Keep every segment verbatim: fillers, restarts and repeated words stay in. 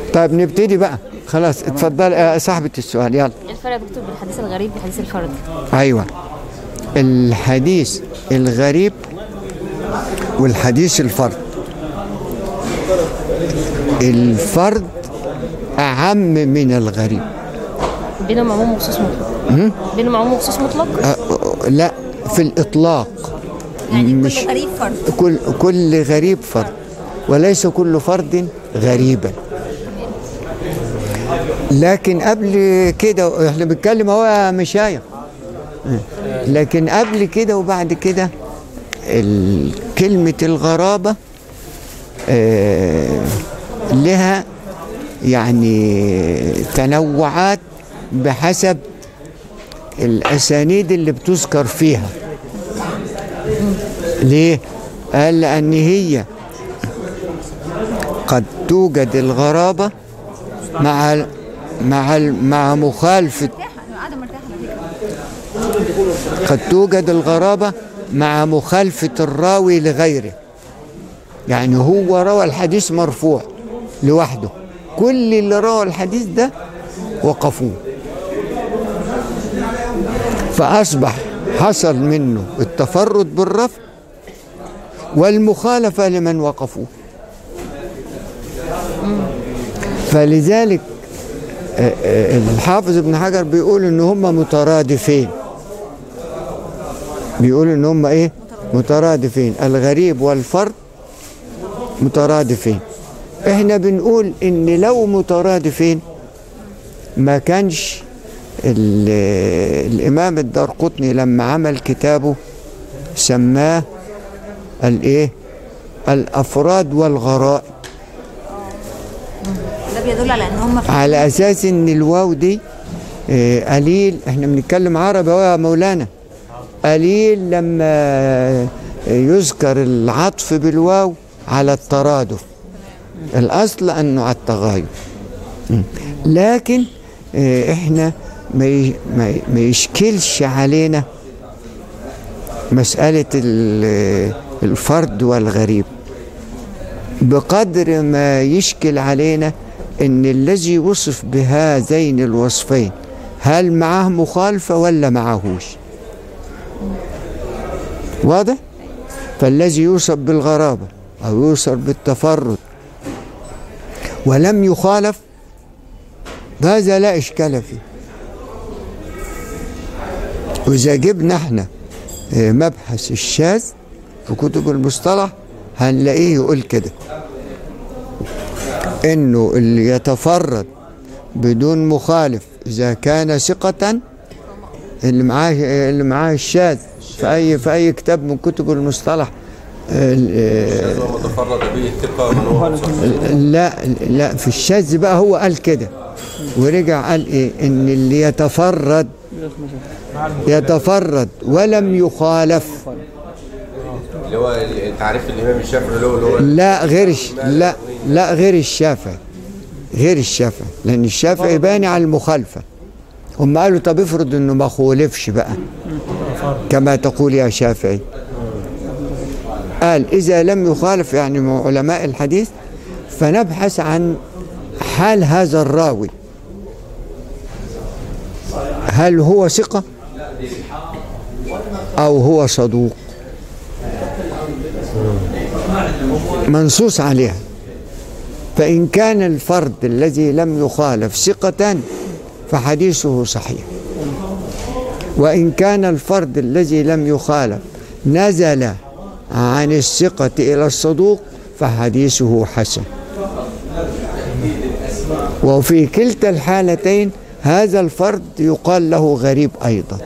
طيب نبتدي بقى خلاص. اتفضل يا صاحبة السؤال. يلا. ايه الفرق يا دكتور بين الحديث الغريب والحديث الفرد؟ ايوه، الحديث الغريب والحديث الفرد. الفرد اعم من الغريب. بينهم عموم وخصوص مطلق. بينهم عموم وخصوص مطلق؟ أه لا، في الاطلاق. يعني مش كل غريب فرد. كل كل غريب فرد، وليس كل فرد غريبا. لكن قبل كده احنا بنتكلم اهو يا مشايخ، لكن قبل كده وبعد كده كلمة الغرابة آه لها يعني تنوعات بحسب الأسانيد اللي بتذكر فيها. ليه؟ قال لأن هي قد توجد الغرابة مع مع مع مخالفة، قد توجد الغرابة مع مخالفة الراوي لغيره. يعني هو روى الحديث مرفوع لوحده، كل اللي روى الحديث ده وقفوه، فأصبح حصل منه التفرد بالرفع والمخالفة لمن وقفوه. فلذلك الحافظ ابن حجر بيقول ان هم مترادفين، بيقول ان هم ايه مترادفين، الغريب والفرد مترادفين. احنا بنقول ان لو مترادفين ما كانش الامام الدارقطني لما عمل كتابه سماه الايه الافراد والغرائب، ده بيدل على ان هم على اساس ان الواو دي قليل. احنا بنتكلم عربي اهو يا مولانا. قليل لما يذكر العطف بالواو على الترادف، الاصل انه على التغاير. لكن احنا ما يشكلش علينا مسألة الفرد والغريب بقدر ما يشكل علينا ان الذي وصف بهذين الوصفين هل معاه مخالفة ولا معهوش. واضح؟ فالذي يوصف بالغرابة او يوصف بالتفرد ولم يخالف هذا لا اشكال فيه. واذا جبنا احنا مبحث الشاذ في كتب المصطلح هنلاقيه يقول كده، انه اللي يتفرد بدون مخالف اذا كان ثقة، اللي معاه اللي معاه الشاذ في اي في اي كتاب من كتب المصطلح. متفرد به الثقة من هو لا لا في الشاذ بقى هو قال كده ورجع قال ايه، ان اللي يتفرد يتفرد ولم يخالف، اللي هو تعريف الامام الشافعي اللي هو لا غير لا لا غير الشافعي، غير الشافعي، لان الشافعي باني على المخالفه. هم قالوا طب افرض انه ما خولفش بقى كما تقول يا شافعي. قال اذا لم يخالف يعني علماء الحديث فنبحث عن حال هذا الراوي، هل هو ثقة أو هو صدوق منصوص عليها. فإن كان الفرد الذي لم يخالف ثقة فحديثه صحيح، وإن كان الفرد الذي لم يخالف نزل عن الثقة إلى الصدوق فحديثه حسن. وفي كلتا الحالتين هذا الفرد يقال له غريب أيضا.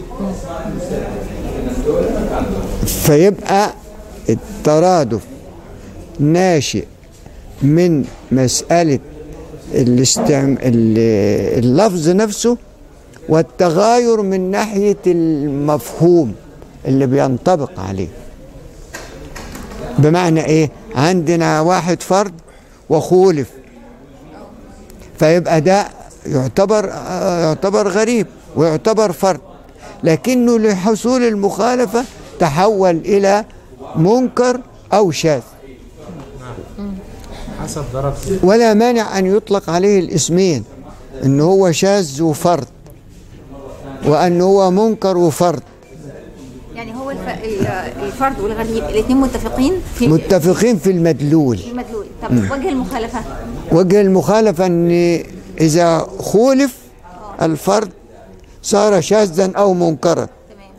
فيبقى الترادف ناشئ من مسألة الاستعم... اللفظ نفسه، والتغاير من ناحية المفهوم اللي بينطبق عليه. بمعنى ايه؟ عندنا واحد فرد وخولف، فيبقى ده يعتبر يعتبر غريب ويعتبر فرد، لكنه لحصول المخالفة تحول إلى منكر أو شاذ. حسب درجة. ولا مانع أن يطلق عليه الاسمين، إن هو شاذ وفرد، وأن هو منكر وفرد. يعني هو الف... الفرد والغريب الاثنين متفقين في متفقين في المدلول. في المدلول. طب م. وجه المخالفة؟ وجه المخالفة أن إذا خولف الفرد صار شاذا أو منكرا.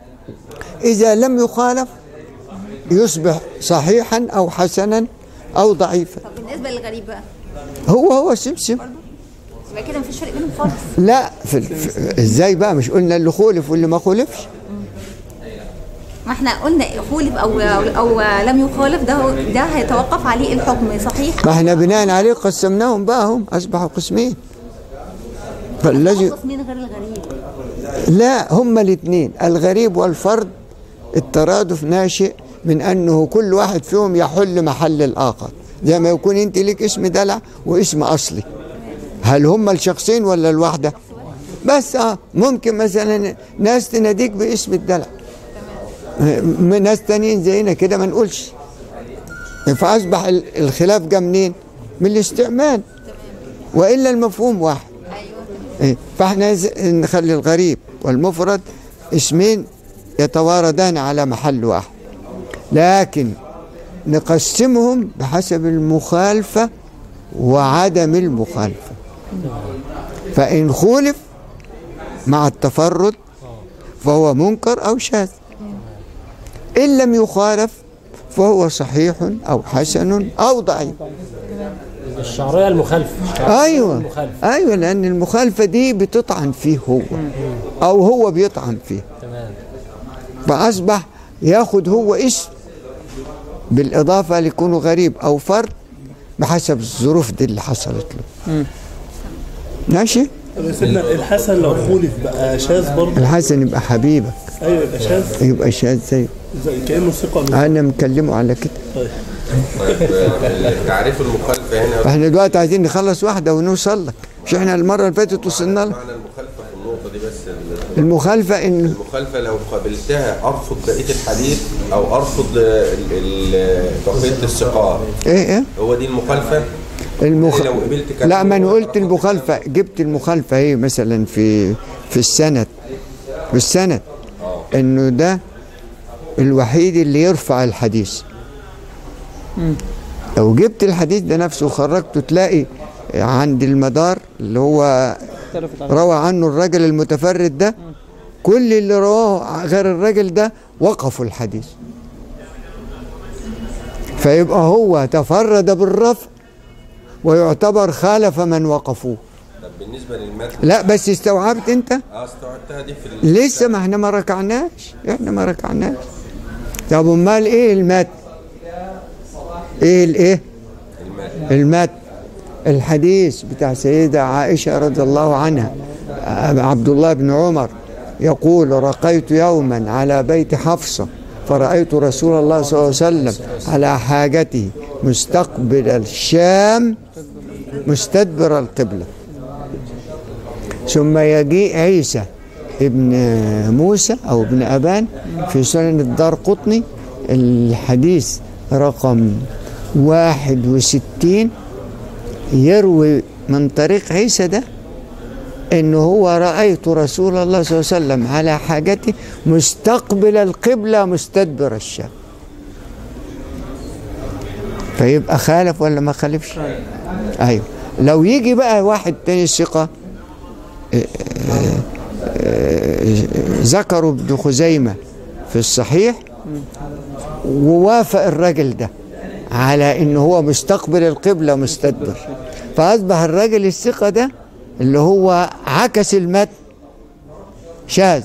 إذا لم يخالف يصبح صحيحا أو حسنا أو ضعيفا. طب بالنسبة للغريب بقى؟ هو هو سمسم. يبقى كده مفيش فرق بينهم خالص. لا في في ازاي بقى؟ مش قلنا اللي خولف واللي ما خولفش؟ ما احنا قلنا خولف او او لم يخالف، ده ده هيتوقف عليه الحكم صحيح. ما احنا بناء عليه قسمناهم بقى، هم اصبحوا قسمين. فالذي قسمين غير الغريب. لا، هما الاثنين الغريب والفرد الترادف ناشئ من انه كل واحد فيهم يحل محل الاخر، زي ما يكون انت ليك اسم دلع واسم اصلي. هل هما الشخصين ولا الواحده؟ بس اه ممكن مثلا ناس تناديك باسم الدلع، ناس تانيين زينا كده ما نقولش. فاصبح الخلاف جه منين؟ من الاستعمال، والا المفهوم واحد. ايوه. فاحنا نخلي الغريب والمفرد اسمين يتواردان على محل واحد، لكن نقسمهم بحسب المخالفة وعدم المخالفة. فإن خولف مع التفرد فهو منكر أو شاذ، إن لم يخالف فهو صحيح أو حسن أو ضعيف. الشرعية المخالفة. أيوة المخالفة. أيوة، لأن المخالفة دي بتطعن فيه هو أو هو بيطعن فيه. تمام. فأصبح ياخد هو اسم بالإضافة ليكون غريب أو فرد بحسب الظروف دي اللي حصلت له. مم. ماشي؟ طب سيدنا الحسن لو خولف بقى شاذ برضه؟ الحسن يبقى حبيبك. ايوه يبقى شاذ. يبقى شاذ زي زي كأنه ثقة. أنا مكلمه على كده. طيب. تعريف المخالفة هنا. احنا دلوقتي عايزين نخلص واحدة ونوصل لك، مش احنا المرة اللي فاتت وصلنا لها. معنى المخالفة في النقطة دي بس. المخالفة إن المخالفة لو قابلتها أرفض بقية الحديث أو أرفض بقية الثقات. إيه إيه؟ هو دي المخالفة؟ المخ... لو قبلت لا، ما أنا قلت المخالفة، جبت المخالفة هي مثلا في في السند، في السند إنه ده الوحيد اللي يرفع الحديث. لو جبت الحديث ده نفسه وخرجته تلاقي عند المدار اللي هو روى عنه الرجل المتفرد ده، كل اللي رواه غير الرجل ده وقفوا الحديث، فيبقى هو تفرد بالرفع ويعتبر خالف من وقفوه. طب بالنسبة للمتن؟ لا بس استوعبت انت؟ اه استوعبتها دي في ال... لسه ما احنا ما ركعناش، احنا ما ركعناش. طب امال ايه المتن؟ ايه الايه؟ المتن. المتن الحديث بتاع سيدة عائشة رضي الله عنها، عبد الله بن عمر يقول: رقيت يوما على بيت حفصة فرأيت رسول الله صلى الله عليه وسلم على حاجته مستقبل الشام مستدبر القبلة، ثم يجيء عيسى ابن موسى أو ابن أبان في سنن الدارقطني الحديث رقم واحد وستين يروي من طريق عيسى ده إنه هو رأيت رسول الله صلى الله عليه وسلم على حاجته مستقبل القبلة مستدبر الشام. فيبقى خالف ولا ما خالفش؟ أيوه. لو يجي بقى واحد تاني ثقة ذكروا ابن خزيمة في الصحيح ووافق الرجل ده على إنه هو مستقبل القبلة مستدبر، فأصبح الرجل الثقة ده اللي هو عكس المتن شاذ.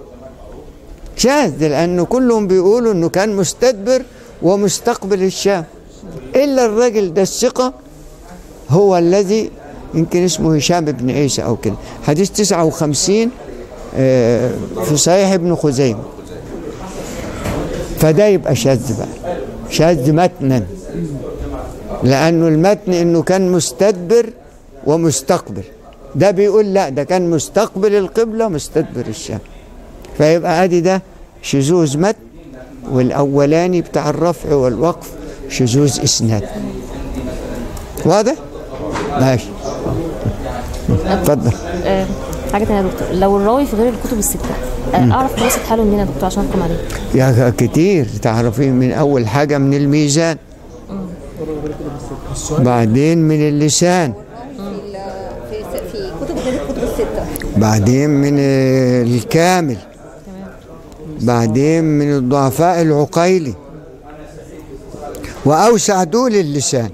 شاذ لأنه كلهم بيقولوا إنه كان مستدبر ومستقبل الشام، إلا الرجل ده الثقة هو الذي يمكن اسمه هشام بن عيسى أو كده، حديث تسعة وخمسين في صحيح ابن خزيمة. فده يبقى شاذ بقى، شاذ متنا، لأنه المتن إنه كان مستدبر ومستقبل، ده بيقول لا ده كان مستقبل القبلة مستدبر الشام. فيبقى ادي ده شذوذ متن، والاولاني بتاع الرفع والوقف شذوذ اسناد. واضح؟ ماشي. اتفضل. آه، حاجه ثانيه يا دكتور، لو الراوي في غير الكتب السته آه، اعرف دراسه حاله منين يا دكتور عشان احكم عليه؟ يا كتير تعرفين، من اول حاجه من الميزان، بعدين من اللسان، في في كتب غير الكتب السته، بعدين من الكامل، بعدين من الضعفاء العقيلي، واوسع دول اللسان.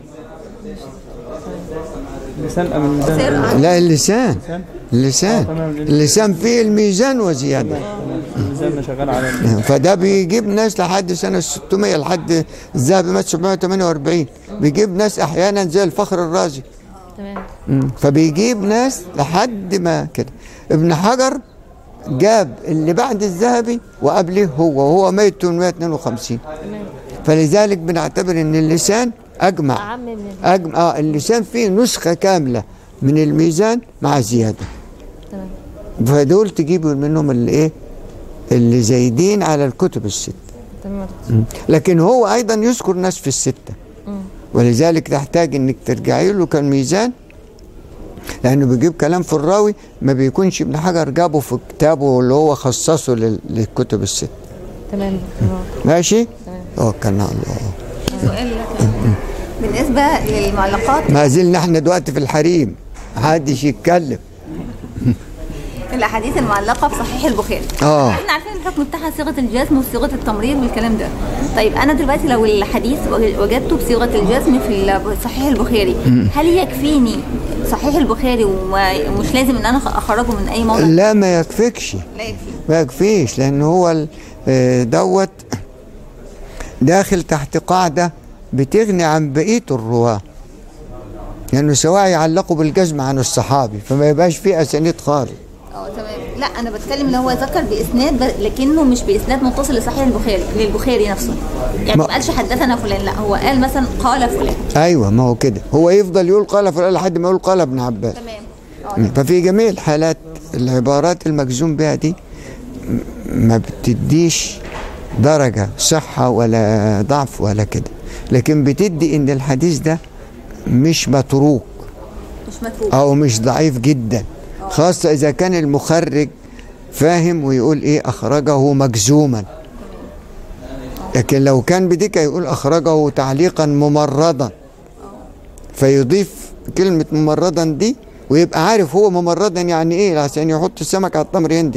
اللسان ام الميزان؟ لا اللسان، اللسان اللسان فيه الميزان وزياده. الميزان شغال على فده بيجيب ناس لحد سنه ستمية، لحد الذهبي مات سبعمية وتمانية واربعين، بيجيب ناس احيانا زي الفخر الرازي. تمام. فبيجيب ناس لحد ما كده. ابن حجر جاب اللي بعد الذهبي وقبله هو، وهو ميت ثمانمائة واثنين وخمسين. فلذلك بنعتبر ان اللسان اجمع اعم من اجمع اه اللسان فيه نسخه كامله من الميزان مع زياده. تمام. فدول تجيبوا منهم اللي ايه اللي زايدين على الكتب السته. تمام يا دكتور. لكن هو ايضا يذكر ناس في السته، ولذلك تحتاج انك ترجعي له كالميزان، لانه بيجيب كلام في الراوي ما بيكونش ابن حجر جابه في كتابه اللي هو خصصه لل- للكتب الست. تمام يا دكتور. ماشي؟ تمام. توكلنا على الله. سؤال بالنسبه للمعلقات، ما زلنا احنا دلوقتي في الحريم، محدش يتكلم. الاحاديث المعلقه في صحيح البخاري. اه احنا عارفين الحكم بتاعها صيغه الجزم وصيغه التمرير والكلام ده. طيب انا دلوقتي لو الحديث وجدته بصيغه الجزم في صحيح البخاري، هل يكفيني صحيح البخاري ومش لازم ان انا اخرجه من اي موضع؟ لا ما يكفيكش، لا يكفي. ما يكفيش، لان هو ال- آه، دوت داخل تحت قاعده بتغني عن بقيه الرواه، لانه يعني سواء يعلقوا بالجزم عن الصحابي فما يبقاش فيه اسانيد خالص. اه تمام. لا انا بتكلم ان هو ذكر باسناد ب- لكنه مش باسناد متصل لصحيح البخاري للبخاري نفسه، يعني ما- ما قالش حدثنا فلان، لا هو قال مثلا قال فلان. ايوه ما هو كده، هو يفضل يقول قال فلان لحد ما يقول قال ابن عباس. تمام. اه ففي جميع الحالات العبارات المجزوم بها دي م- ما بتديش درجة صحة ولا ضعف ولا كده، لكن بتدي ان الحديث ده مش متروك مش متروك. او مش ضعيف جدا، خاصة اذا كان المخرج فاهم ويقول ايه اخرجه مجزوما. لكن لو كان بديك يقول اخرجه تعليقا ممرضا، فيضيف كلمة ممرضا دي ويبقى عارف هو ممرضا يعني ايه، عشان يحط السمك على التمر يندي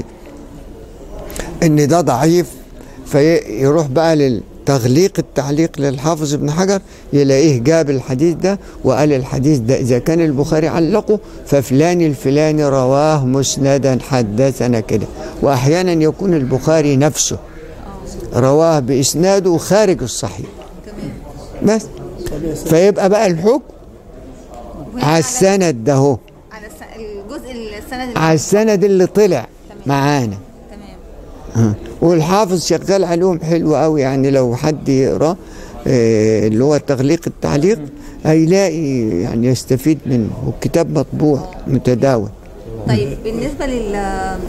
ان ده ضعيف، فيروح بقى للتغليق التعليق للحافظ ابن حجر يلاقيه جاب الحديث ده وقال الحديث ده اذا كان البخاري علقه ففلان الفلاني رواه مسندا حدثنا كده، واحيانا يكون البخاري نفسه رواه باسناده خارج الصحيح. بس فيبقى بقى الحكم على السند ده هو، على الس- الجزء السند اللي- على السند اللي طلع معانا. تمام. والحافظ شغال عليهم حلو قوي، يعني لو حد يقرا آه، اللي هو التغليق التعليق هيلاقي يعني يستفيد منه، والكتاب مطبوع متداول. طيب بالنسبه لل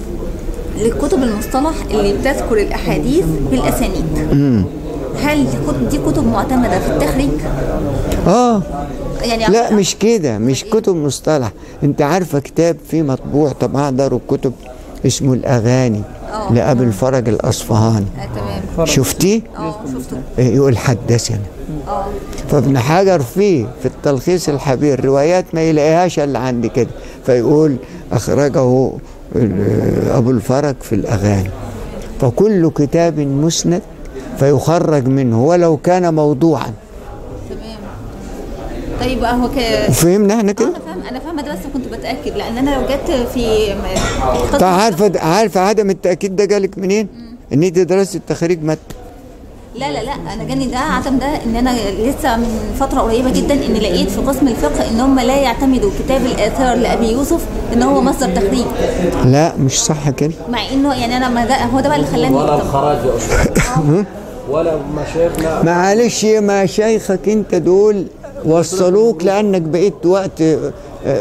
للكتب المصطلح اللي بتذكر الاحاديث بالاسانيد، هل دي كتب- دي كتب معتمده في التخريج؟ اه يعني لا مش كده، مش كتب مصطلح. انت عارفه كتاب فيه مطبوع طبعا دار الكتب اسمه الاغاني آه. لابي الفرج الاصفهاني، آه تمام. شفتيه؟ اه شفته. آه، يقول حدثنا. اه فابن حجر فيه في التلخيص الحبير روايات ما يلاقيهاش الا عند كده، فيقول اخرجه ال- ابو الفرج في الاغاني. فكل كتاب مسند فيخرج منه ولو كان موضوعا. تمام. طيب هو ك فهمنا احنا آه، كده؟ انا فاهم انا فاهمه ده، بس كنت بتاكد لان انا لو جت في م- طب عارفه عارفه عدم التاكيد ده جالك منين؟ ان انت درست التخريج متن. لا لا لا انا جاني ده عدم ده ان انا لسه من فتره قريبه جدا ان لقيت في قسم الفقه ان هم لا يعتمدوا كتاب الاثار لابي يوسف ان هو مصدر تخريج، لا مش صح كده. مع انه يعني انا ما ده هو ده بقى اللي خلاني ولا أكتب. الخراج يا استاذ ولا مشايخنا. معلش يا مشايخك انت دول وصلوك لانك بقيت وقت آه،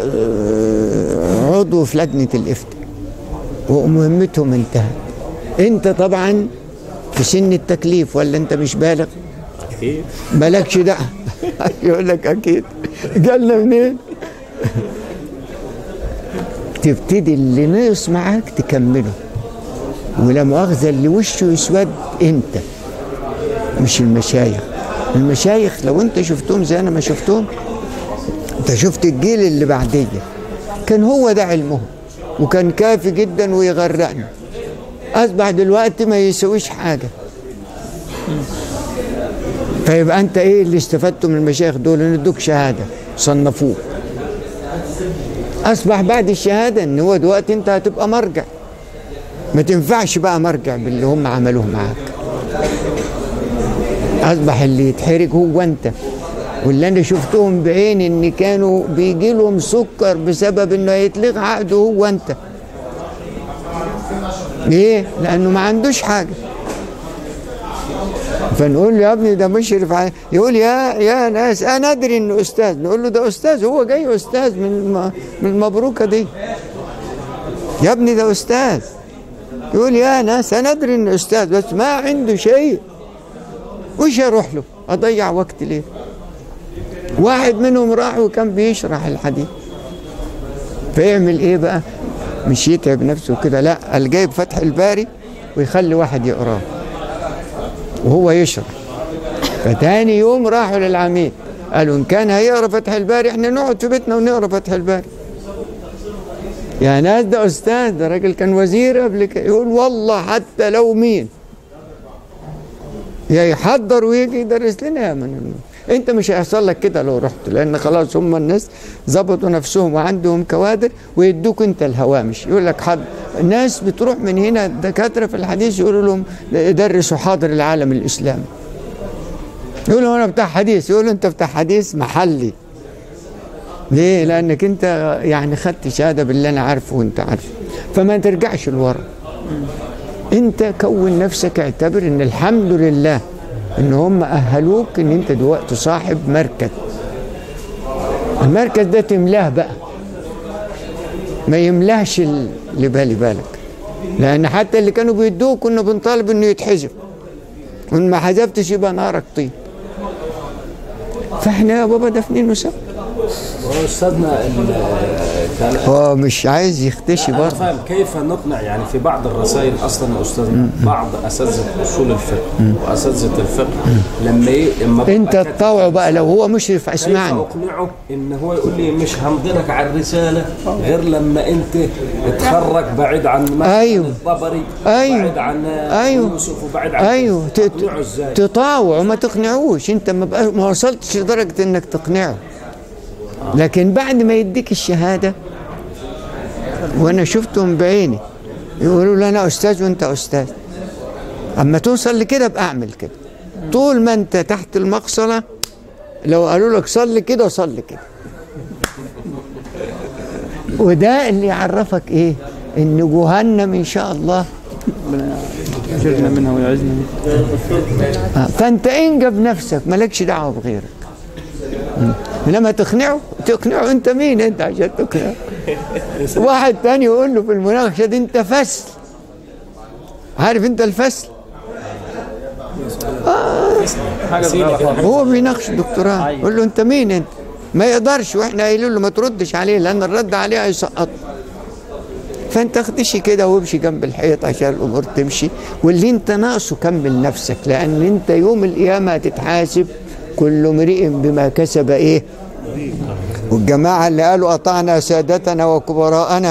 آه، عضو في لجنه الافتاء ومهمتهم انتهت. انت طبعا في سن التكليف ولا انت مش بالغ؟ اكيد مالكش دعوه. يقول لك اكيد جالنا منين؟ تبتدي اللي نقص معاك تكمله، ولا مؤاخذه اللي وشه يسود انت مش المشايخ. المشايخ لو انت شفتهم زي انا ما شفتهم، انت شفت الجيل اللي بعديه كان هو ده علمهم وكان كافي جدا ويغرقنا. اصبح دلوقتي ما يسويش حاجه. فيبقى انت ايه اللي استفدته من المشايخ دول؟ ان ادوك شهاده صنفوك. اصبح بعد الشهاده ان هو دلوقتي انت هتبقى مرجع، ما تنفعش بقى مرجع باللي هم عملوه معاك. اصبح اللي يتحرج هو انت. واللي انا شفتهم بعيني ان كانوا بيجي لهم سكر بسبب انه يتلغى عقده هو انت. ليه؟ لانه ما عندوش حاجه. فنقول له يا ابني ده مشرف علي. يقول يا يا ناس انا ادري انه استاذ. نقول له ده استاذ، هو جاي استاذ من من المبروكه دي. يا ابني ده استاذ. يقول يا ناس انا ادري انه استاذ بس ما عنده شيء. وش اروح له؟ اضيع وقت ليه؟ واحد منهم راح وكان بيشرح الحديث. فيعمل ايه بقى؟ مش يتعب نفسه كده، لا، قال جايب فتح الباري ويخلي واحد يقراه وهو يشرح. فتاني يوم راحوا للعميد قالوا ان كان هيقرا فتح الباري احنا نقعد في بيتنا ونقرا فتح الباري. يا ناس ده استاذ، ده راجل كان وزير قبل كده. يقول والله حتى لو مين يا يحضر ويجي يدرس لنا يا من. انت مش هيحصل لك كده لو رحت، لان خلاص هم الناس ظبطوا نفسهم وعندهم كوادر ويدوك انت الهوامش. يقول لك حد الناس بتروح من هنا دكاتره في الحديث يقولوا لهم يدرسوا حاضر العالم الاسلامي. يقولوا انا بتاع حديث، يقولوا انت بتاع حديث محلي. ليه؟ لانك انت يعني خدت شهاده باللي انا عارفه وانت عارفه. فما ترجعش لورا. انت كون نفسك، اعتبر ان الحمد لله ان هم اهلوك ان انت دلوقتي صاحب مركز. المركز ده تملاه بقى، ما يملاهش اللي بالي بالك. لان حتى اللي كانوا بيدوه كنا بنطالب انه يتحذف، وان ما حذفتش يبقى نارك طين. فاحنا يا بابا دافنينه سوا. استاذنا كان هو مش عايز يختشي برضه. فاهم كيف نقنع يعني في بعض الرسائل اصلا يا استاذنا بعض اساتذه اصول الفقه واساتذه الفقه لما لما انت تطوعه بقى لو هو مشرف اسمعني. كيف اقنعه ان هو يقول لي مش همضلك على الرساله غير لما انت تتخرج بعيد عن ايوه الطبري ايوه بعيد عن ايوه يوسف وبعيد عن ايوه تقنعه ازاي؟ تطاوع وما تقنعوش. انت ما, ما وصلتش لدرجه انك تقنعه، لكن بعد ما يديك الشهاده، وانا شفتهم بعيني يقولوا لي انا استاذ وانت استاذ. اما توصل لكده ابقى اعمل كده. طول ما انت تحت المقصله لو قالوا لك صلي كده وصلي كده. وده اللي يعرفك ايه؟ ان جهنم ان شاء الله يجرنا منها ويعزنا. فانت انجب نفسك، مالكش دعوه بغيرك. لما تقنعه تقنعه انت مين انت عشان تقنعه؟ واحد تاني يقول له في المناقشه دي انت فسل. عارف انت الفسل؟ آه. هو بيناقش دكتوراه يقول له انت مين انت؟ ما يقدرش، واحنا قايلين له ما تردش عليه لان الرد عليه هيسقط. فانت اخدشي كده وامشي جنب الحيط عشان الامور تمشي، واللي انت ناقصه كمل نفسك، لان انت يوم القيامه هتتحاسب كل امرئ بما كسب ايه. والجماعه اللي قالوا اطعنا سادتنا وكبراءنا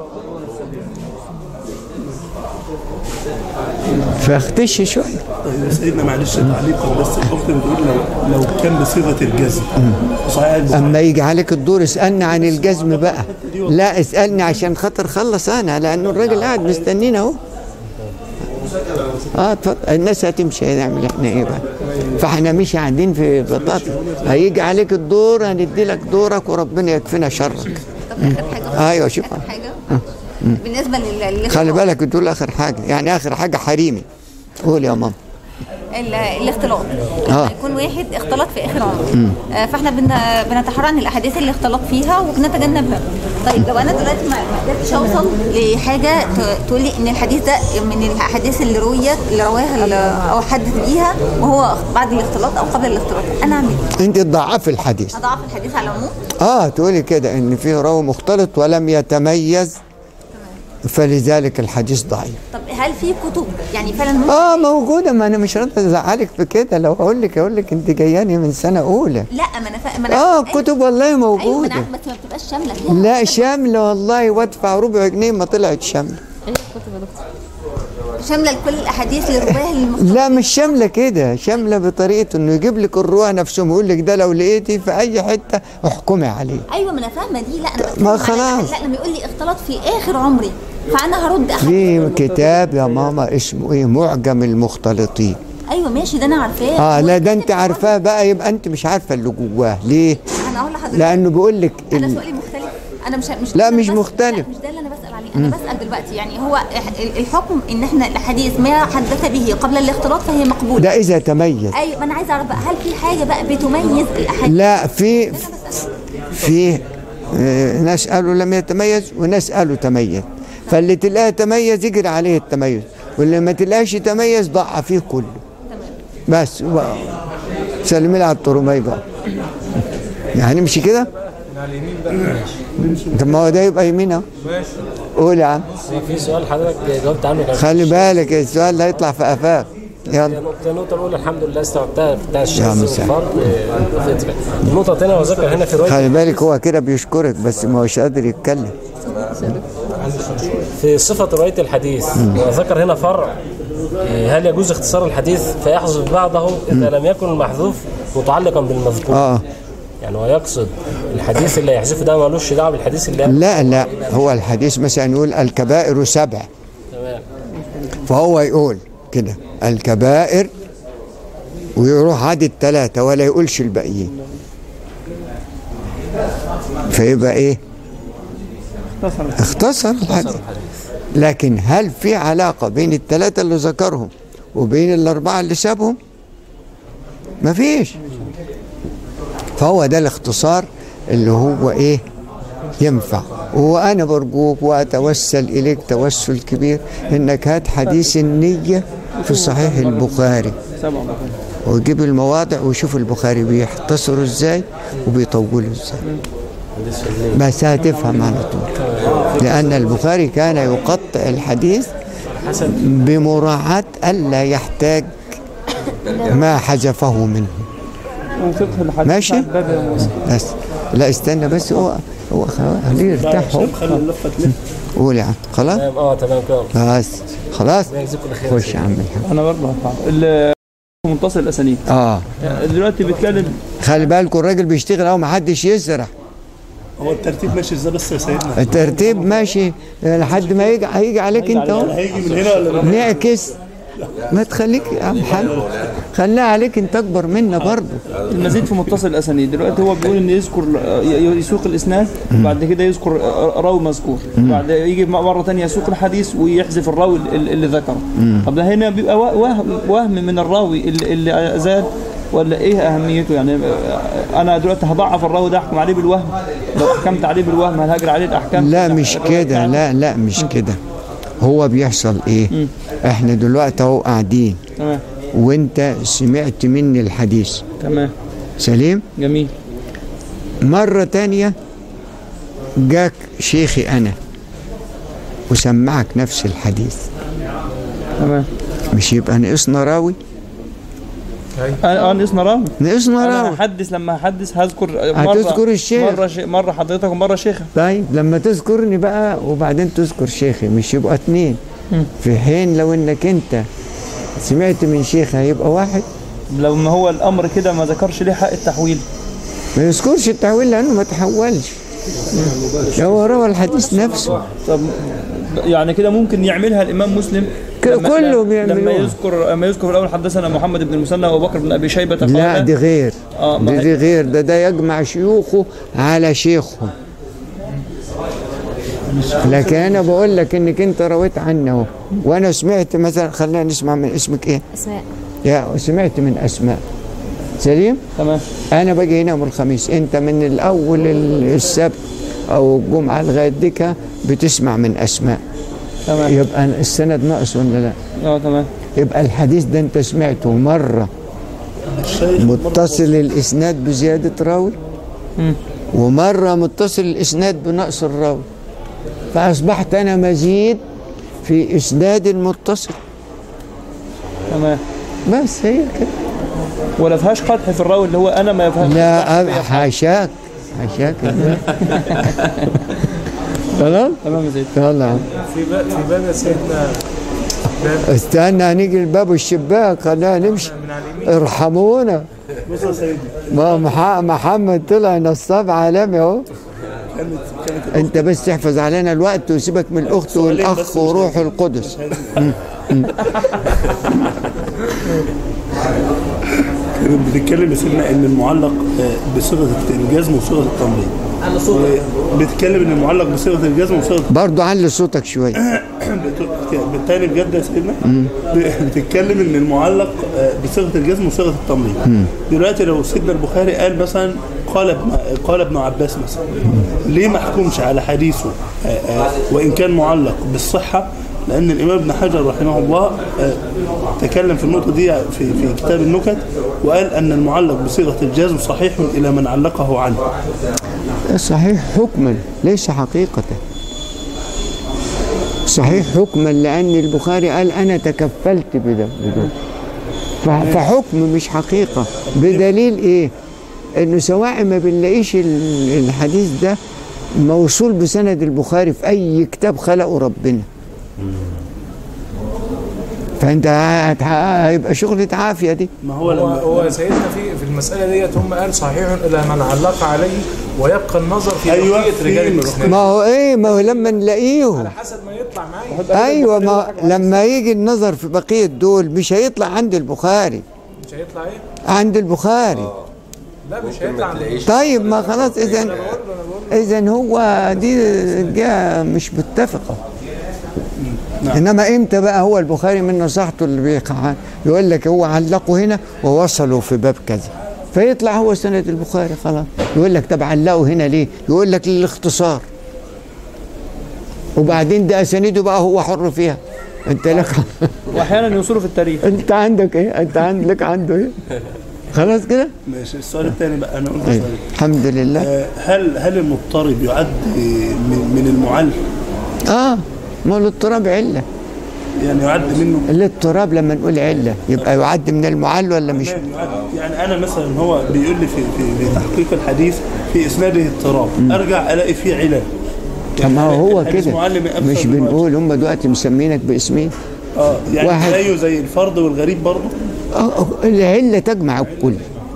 فاختشي شويه. طيب سيدنا معلش تعليقا بس، الاخت بتقول لو لو كان بصيغه الجزم صحيح. اما يجي عليك الدور اسالني عن الجزم بقى. لا اسالني عشان خاطر خلص انا، لانه الراجل قاعد مستنينا اهو. اه اتفضل. الناس هتمشي، هنعمل احنا ايه بقى؟ فاحنا مش قاعدين في بطاطا. هيجي عليك الدور هندي لك دورك وربنا يكفينا شرك. طب اخر حاجه. ايوه شوف. اخر حاجه بالنسبه لل خلي بالك بتقول اخر حاجه، يعني اخر حاجه حريمي. قول يا ماما. ال- الاختلاط آه. لما يكون واحد اختلط في اخر عمره، آه، فاحنا بن- بنتحرى عن الاحاديث اللي اختلط فيها وبنتجنبها. طيب لو انا دلوقتي ما ما قدرتش اوصل لحاجه ت- تقول لي ان الحديث ده من الاحاديث اللي رويت اللي رواها ال- او حدث بيها وهو بعد الاختلاط او قبل الاختلاط، انا اعمل ايه؟ انت تضعفي الحديث. اضعف الحديث على العموم؟ اه تقولي كده ان في راوي مختلط ولم يتميز فلذلك الحديث ضعيف. طب هل في كتب يعني فعلا ممكن؟ اه موجوده، ما انا مش راضي ازعلك في كده. لو اقول لك اقول لك انت جاياني من سنه اولى. لا ما انا فا... ما انا اه أيوة. كتب والله ايوه ما موجوده. انا عارفه بس ما بتبقاش شامله فيها. لا شامله والله، وادفع ربع جنيه ما طلعت شامله. ايه الكتب يا دكتور؟ شامله لكل الاحاديث اللي رواها المختلط. لا مش شامله كده، شامله بطريقه انه يجيب لك الرواه نفسهم ويقول لك ده لو لقيتي في اي حته احكمي عليه. ايوه ما انا فاهمه دي. لا انا بتكلم ما على- خلاص. لا لما يقول لي اختلط في اخر عمري فانا هرد أخد. في كتاب يا ماما اسمه ايه؟ معجم المختلطين. ايوه ماشي ده انا عارفاه. اه لا ده انت عارفاه بقى، يبقى انت مش عارفه اللي جواه. ليه؟ انا اقول لحضرتك لانه بيقول لك انا ال- سؤالي مختلف. انا مش مش لا أنا مش بس- مختلف. لا مش ده اللي انا بسال عليه. انا بسال دلوقتي يعني هو ال- الحكم ان احنا الحديث ما حدث به قبل الاختلاط فهي مقبوله. ده اذا تميز. ايوه ما انا عايزه اعرف بقى هل في حاجه بقى بتميز الاحاديث؟ لا في ده أنا بسأل. في آه، ناس قالوا لم يتميز وناس قالوا تميز، فاللي تلاقيه تميز يجري عليه التميز، واللي ما تلاقيش تميز ضع فيه كله. بس بقى سلمي لي على الطرمي بقى. يعني مش كده؟ طب ما هو ده يبقى يمين اهو. قول يا عم. في سؤال حضرتك جاوبت عنه كان خلي بالك السؤال ده هيطلع في قفاك. يلا. النقطة النقطة الأولى الحمد لله استوعبتها بتاع يا الشاذ مساء. والفرد آه، فترة. النقطة الثانية وذكر هنا في رواية خلي بالك هو كده بيشكرك بس ما هوش قادر يتكلم. في صفة رواية الحديث وذكر هنا فرع آه، هل يجوز اختصار الحديث فيحذف بعضه إذا لم يكن المحذوف متعلقا بالمذكور؟ اه يعني هو يقصد الحديث اللي يحذفه ده مالوش دعوة بالحديث اللي لا لا هو الحديث مثلا يقول الكبائر سبع، تمام. فهو يقول كده الكبائر ويروح عاد الثلاثة ولا يقولش الباقيين، فيبقى ايه؟ اختصر الحديث. لكن هل في علاقة بين الثلاثة اللي ذكرهم وبين الأربعة اللي سابهم؟ مفيش. فهو ده الاختصار اللي هو ايه؟ ينفع. وأنا برجوك وأتوسل إليك توسل كبير إنك هات حديث النية في صحيح البخاري ويجيب المواضع ويشوف البخاري بيختصروا ازاي وبيطولوا ازاي، بس هتفهم على طول. لأن البخاري كان يقطع الحديث بمراعاة ألا يحتاج ما حذفه منه. وفقه الحديث ماشي؟ بتاع الباب يا موسى. بس لا استنى بس هو هو خليه يرتاح هو. خلي اللفه تلف. قول يا عم خلاص؟ تمام اه تمام كده. بس خلاص يجزيكم الخير. خش يا عم الحاج. انا برضه هفهم. ال- منتصر الاسانيد اه دلوقتي بيتكلم خلي بالكم الراجل بيشتغل اهو ما حدش يسرح. هو الترتيب ماشي ازاي بس يا سيدنا؟ الترتيب ماشي لحد ما يجي هيجي عليك انت اهو. هيجي من هنا ولا من نعكس ما تخليك يا عم محمد خليها عليك انت اكبر منا برضه. المزيد في متصل الاسانيد. دلوقتي هو بيقول ان يذكر يسوق الاسناد بعد كده يذكر راوي مذكور بعد يجي مره ثانيه يسوق الحديث ويحذف الراوي اللي اللي ذكره. طب ده هنا بيبقى وهم وهم من الراوي اللي, اللي زاد ولا ايه اهميته؟ يعني انا دلوقتي هضعف الراوي ده احكم عليه بالوهم؟ لو حكمت عليه بالوهم هل هجري عليه الاحكام؟ لا مش كده، لا لا مش كده. هو بيحصل ايه؟ احنا دلوقتي اهو قاعدين تمام وانت سمعت مني الحديث تمام سليم. جميل. مرة تانية جاك شيخي انا وسمعك نفس الحديث، تمام. مش يبقى نقصنا راوي؟ اه نقصنا راوي. نقصنا انا راوي. هحدث لما هحدث هذكر مره هتذكر الشيخ. مره شي مره حضرتك ومره شيخك. طيب لما تذكرني بقى وبعدين تذكر شيخي مش يبقى اتنين. في حين لو انك انت سمعت من شيخ هيبقى واحد. لو ما هو الامر كده ما ذكرش ليه حق التحويل. ما يذكرش التحويل لانه ما تحولش، هو روى الحديث نفسه. طب يعني كده ممكن يعملها الامام مسلم لما كله لما بيعملوها. يذكر لما يذكر في الاول حدثنا محمد بن المثنى وابو بكر بن ابي شيبه قال لا دي غير. آه دي, ما دي غير ده ده يجمع شيوخه على شيخهم. لكن انا بقول لك انك انت رويت عنه وانا سمعت مثلا. خلينا نسمع من اسمك ايه؟ اسماء. يا سمعت من أسماء سليم. تمام. أنا باجي هنا يوم الخميس، أنت من الأول السبت أو الجمعة لغاية ديكا بتسمع من أسماء. تمام. يبقى السند ناقص ولا لا؟ اه تمام. يبقى الحديث ده أنت سمعته مرة متصل الإسناد بزيادة راوي، ومرة متصل الإسناد بنقص الراوي، فأصبحت أنا مزيد في إسناد المتصل. تمام. بس هي كده. ولا فيهاش قدح في الراوي اللي هو انا ما يفهمش. لا حاشاك حاشاك. خلاص. تمام يا سيدي. يلا في باب في باب يا سيدنا. استنى هنيجي الباب والشباك، خلينا نمشي. ارحمونا. بص يا سيدي، ما مح- محمد طلع نصاب عالمي اهو. انت بس تحفظ علينا الوقت وسيبك من الاخت والاخ وروح القدس. كانت بتتكلم يا سيدنا ان المعلق بصيغه الجزم وصيغه التمريض. بتتكلم ان المعلق بصيغه الجزم وصيغه برضه علي صوتك شويه. بالتالي بجد يا سيدنا بتتكلم ان المعلق بصيغه الجزم وصيغه التمريض. دلوقتي لو سيدنا البخاري قال مثلا قال ابن قال ابن عباس مثلا، ليه ما حكمش على حديثه وان كان معلق بالصحه؟ لأن الإمام ابن حجر رحمه الله تكلم في النقطة دي في في كتاب النكت، وقال أن المعلق بصيغة الجزم صحيح إلى من علقه عنه. صحيح حكما ليس حقيقة. صحيح حكما لأن البخاري قال أنا تكفلت بده بدون، فحكم مش حقيقة. بدليل إيه؟ إنه سواء ما بنلاقيش الحديث ده موصول بسند البخاري في أي كتاب خلقه ربنا، فانت هيبقى شغلة عافية دي. ما هو لما هو سيدنا في في المسألة ديت هم قال صحيح إلى من علق عليه ويبقى النظر في أيوة بقية رجال الإسناد. ما هو ايه ما هو لما نلاقيه على حسب ما يطلع معايا. ايوه ما لما يجي النظر في بقية دول مش هيطلع عند البخاري. مش هيطلع ايه؟ عند البخاري. لا مش هيطلع. طيب ما خلاص اذا اذا هو دي جهة مش متفقة. نعم. انما امتى بقى هو البخاري من نصيحته اللي بيقع يقول لك هو علقه هنا ووصلوا في باب كذا، فيطلع هو سند البخاري خلاص. يقول لك طب علقه هنا ليه؟ يقول لك للاختصار، وبعدين ده اسانيده بقى هو حر فيها. انت لك واحيانا يوصلوا في التاريخ. انت عندك ايه؟ انت عندك عنده ايه؟ خلاص كده؟ ماشي. السؤال الثاني بقى انا قلت سؤال. الحمد لله. هل هل المضطرب يعد من, من المعل؟ اه ما الاضطراب عله. يعني يعد منه؟ الاضطراب لما نقول عله يبقى يعد من المعل ولا مش؟ يعني انا مثلا هو بيقول لي في في, في تحقيق الحديث في اسناده اضطراب، ارجع الاقي فيه علل. طب ما هو كده مش بنقول هم دلوقتي مسمينك باسمين؟ اه يعني زيه زي الفرد والغريب برضه؟ اه العله تجمع الكل.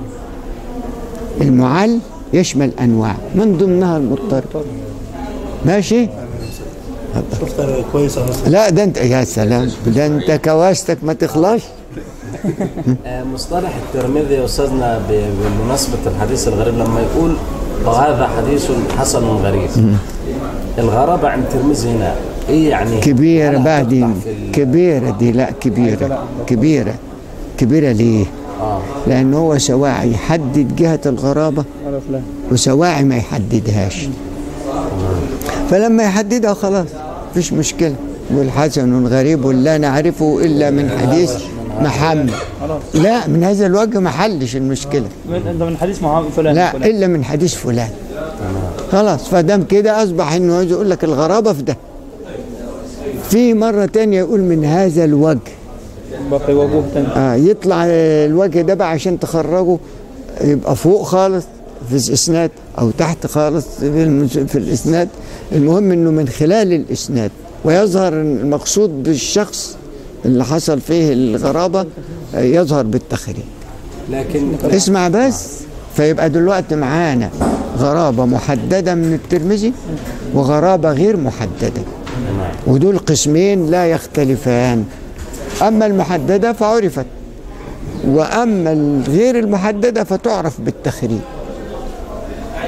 المعل يشمل انواع من ضمنها المضطرب. ماشي؟ شفت كويس. لا ده انت يا سلام، ده انت كواستك ما تخلاش. مصطلح الترمذي يا استاذنا بمناسبه الحديث الغريب لما يقول وهذا حديث حسن غريب، الغرابه عند الترمذي هنا ايه يعني؟ كبيره بعدين كبيره دي. لا كبيره كبيره كبيره ليه؟ آه. لأنه هو سواعي يحدد جهة الغرابة وسواعي ما يحددهاش، فلما يحددها خلاص مفيش مشكلة. والحسن غريب لا نعرفه إلا من حديث محمد. لا من هذا الوجه ما حلش المشكلة. انت من حديث محمد فلان؟ لا فلان. إلا من حديث فلان. خلاص فدام كده أصبح إنه عايز يقول لك الغرابة في ده. في مرة تانية يقول من هذا الوجه باقي وجه تاني. آه يطلع الوجه ده بقى عشان تخرجه يبقى فوق خالص في الإسناد أو تحت خالص في الإسناد. المهم إنه من خلال الإسناد ويظهر المقصود بالشخص اللي حصل فيه الغرابة يظهر بالتخريج. لكن اسمع بس. فيبقى دلوقتي معانا غرابة محددة من الترمذي وغرابة غير محددة، ودول قسمين لا يختلفان. أما المحددة فعرفت، وأما الغير المحددة فتعرف بالتخريج.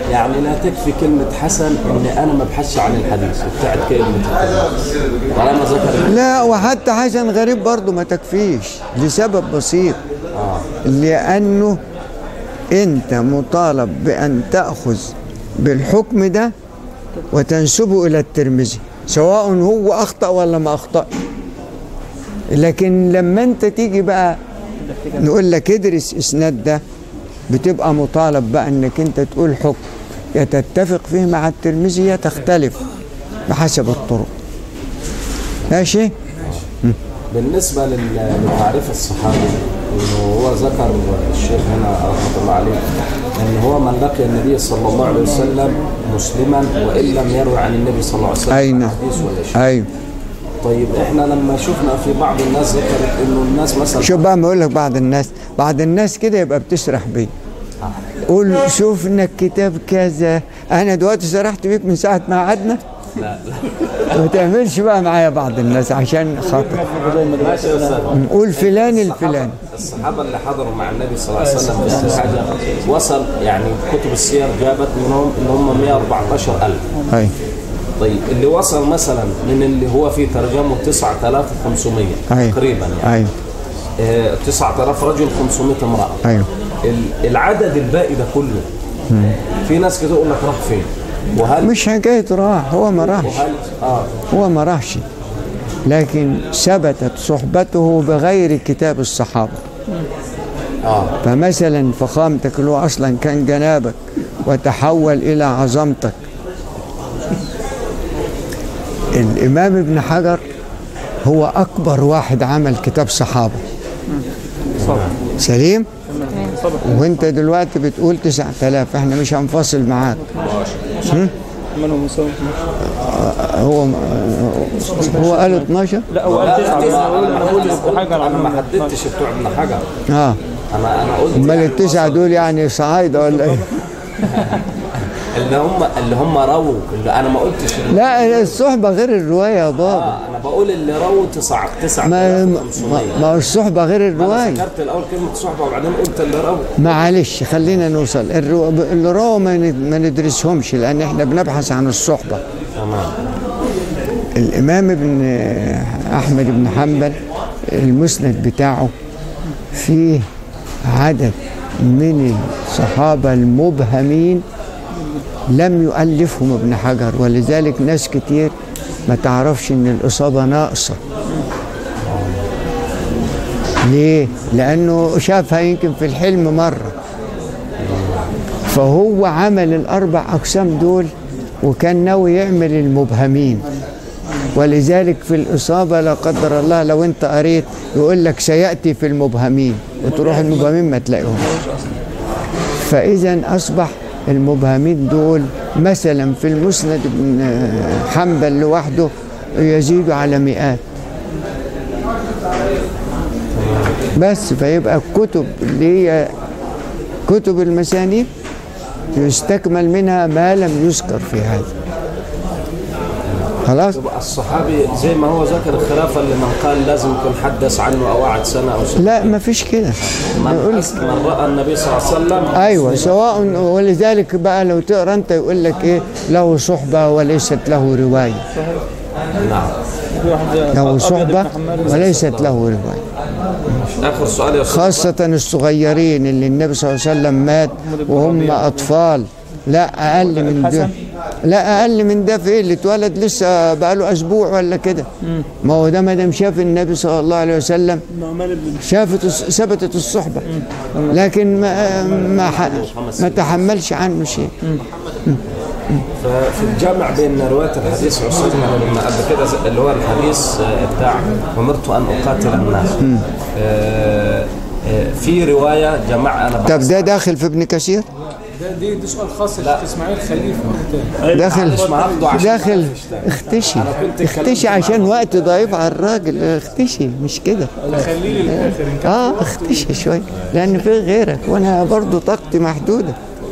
يعني لا تكفي كلمة حسن إن أنا ما بحثش عن الحديث بتاعت كلمة الترمذي طالما ذكر. لا، وحتى حسن غريب برضه ما تكفيش لسبب بسيط. آه. لأنه أنت مطالب بأن تأخذ بالحكم ده وتنسبه إلى الترمذي سواء هو أخطأ ولا ما أخطأ. لكن لما أنت تيجي بقى نقول لك ادرس إسناد ده، بتبقى مطالب بقى أنك أنت تقول حكم يا تتفق فيه مع الترمذي يا تختلف بحسب الطرق. ماشي؟ بالنسبة للتعريف الصحابي إنه هو ذكر الشيخ هنا رحمة الله عليه إن هو من لقي النبي صلى الله عليه وسلم مسلما وإن لم يروي عن النبي صلى الله عليه وسلم أين؟ حديث ولا شيء. أيوه. طيب إحنا لما شفنا في بعض الناس ذكرت إنه الناس مثلا شوف بقى ما أقول لك بعض الناس بعض الناس كده يبقى بتسرح بيه. قول شوفنا الكتاب كذا، أنا دلوقتي سرحت بيك من ساعة ما قعدنا. لا لا ما تعملش بقى معايا بعض الناس عشان خاطر. ماشي يا أستاذ. نقول فلان الفلان. الصحابة اللي حضروا مع النبي صلى الله عليه وسلم في الحاجة وصل يعني كتب السير جابت منهم إن هم مئة وأربعة عشر ألف. أي. طيب اللي وصل مثلا من اللي هو في ترجمه تسعة آلاف وخمسمية تقريبا يعني. أيوه. آه تسعة آلاف رجل خمسمية امرأة. أيوه. العدد الباقي ده كله مم. في ناس كده يقول لك راح فين؟ وهل مش حكاية راح، هو ما راحش. آه. هو ما راحش، لكن ثبتت صحبته بغير كتاب الصحابة. آه. فمثلا فخامتك اللي هو أصلا كان جنابك وتحول إلى عظمتك. الإمام ابن حجر هو أكبر واحد عمل كتاب صحابة. سليم؟ وانت دلوقتي بتقول تسعة آلاف، احنا مش هنفصل معاك. هو هو قال اتناشر؟ لا هو قال تسعة. انا بقول ابن حجر انا ما حددتش بتوع ابن حجر. اه انا انا قلت امال التسعة دول يعني صعايدة ولا ايه؟ اللي هم اللي هم رووا اللي انا ما قلتش. لا الصحبة غير الرواية يا بابا. اه انا بقول اللي رووا تسعة تسعة ما ما, ما الصحبة غير الرواية. انا ذكرت الاول كلمة صحبة وبعدين قلت اللي رووا. معلش خلينا نوصل الرو... اللي رووا ما, ند... ما ندرسهمش لان احنا بنبحث عن الصحبة. تمام. الامام ابن احمد بن حنبل المسند بتاعه فيه عدد من الصحابة المبهمين لم يؤلفهم ابن حجر، ولذلك ناس كتير ما تعرفش ان الإصابة ناقصة. ليه؟ لأنه شافها يمكن في الحلم مرة، فهو عمل الأربع أقسام دول وكان ناوي يعمل المبهمين. ولذلك في الإصابة لا قدر الله لو أنت قريت يقول لك سيأتي في المبهمين وتروح المبهمين ما تلاقيهم. فإذا أصبح المبهمين دول مثلا في المسند بن حنبل لوحده يزيد على مئات بس. فيبقى الكتب اللي هي كتب المسانيد يستكمل منها ما لم يذكر في هذا. خلاص. الصحابي زي ما هو ذكر الخلافة اللي من قال لازم يكون حدث عنه أو قعد سنة أو سنة. لا ما فيش كده. من, من رأى النبي صلى الله عليه وسلم. أيوة سواء. ولذلك بقى لو تقرأ أنت يقول لك إيه له صحبة وليست له رواية. نعم. له صحبة وليست له رواية. آخر سؤال يا خاصة الصغيرين اللي النبي صلى الله عليه وسلم مات وهم أطفال. لا أقل من ده. لا أقل من ده في إيه اللي اتولد لسه بقاله أسبوع ولا كده. ما هو ده ما دام شاف النبي صلى الله عليه وسلم شافت ثبتت الصحبة، لكن ما ما, ما تحملش عنه شيء. ففي الجمع بين رواية الحديث وصلنا لما قبل كده اللي هو الحديث بتاع أمرت أن أقاتل الناس. في رواية جماعة أنا طب ده داخل في ابن كثير؟ ده دي, دي سؤال خاص للشيخ اسماعيل خليفه. داخل داخل اختشي اختشي عشان وقت ضعيف على الراجل. اختشي مش كده. خليه للاخر. اه اختشي شويه لان في غيرك وانا برضو طاقتي محدوده.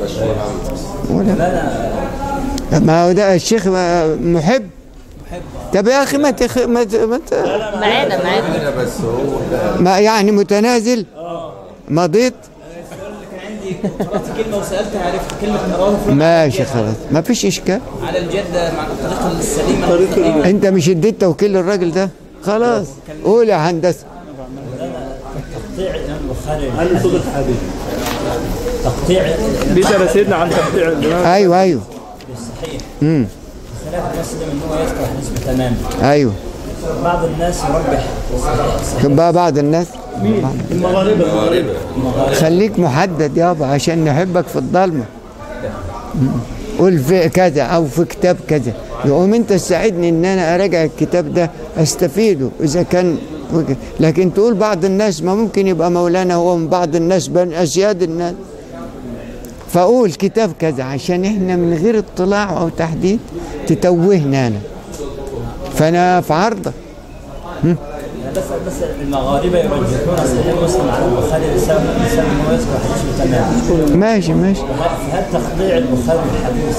ولا ما هو ده الشيخ محب. طب يا اخي ما تخ... ما ت... ما ت... معانا معانا ما يعني متنازل. مضيت عندي قرأت كلمة وسألتها عرفت كلمة قراءة ماشي خلاص ما فيش اشكال. على الجدة مع الطريقة السليمة. انت مش اديت توكيل للراجل ده خلاص قول يا هندسه. تقطيع الإمام البخاري على صوت الحديث. تقطيع بيسأل سيدنا عن تقطيع الإمام. ايوه ايوه بالصحيح. امم خلاف مسلم ان هو يذكر حديث تماما. ايوه بعض الناس يرجح بقى بعض الناس مين؟ المغاربة. المغاربة. خليك محدد يابا عشان نحبك في الضلمه. قول في كذا او في كتاب كذا يقوم انت تساعدني ان انا اراجع الكتاب ده استفيده اذا كان. لكن تقول بعض الناس ما ممكن يبقى مولانا هو من بعض الناس بين ازياد الناس. فقول كتاب كذا عشان احنا من غير اطلاع او تحديد تتوهنا انا فانا في عرضك. بس بس المغاربه يرجحون صحيح مسلم على البخاري بسبب بسبب انه يذكر حديث تماما. ماشي ماشي. هل تخضيع البخاري الحديث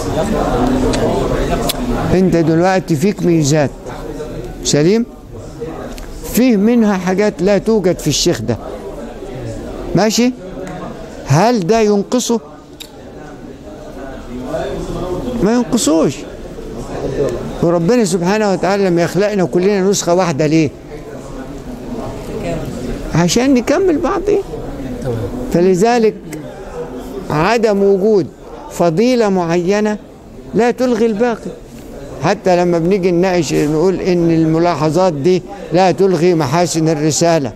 يقرأ؟ انت دلوقتي فيك ميزات سليم فيه منها حاجات لا توجد في الشيخ ده ماشي. هل ده ينقصه؟ ما ينقصوش. وربنا سبحانه وتعالى لما يخلقنا كلنا نسخة واحدة ليه؟ عشان نكمل بعضين. فلذلك عدم وجود فضيلة معينة لا تلغي الباقي. حتى لما بنيجي نناقش نقول ان الملاحظات دي لا تلغي محاسن الرسالة.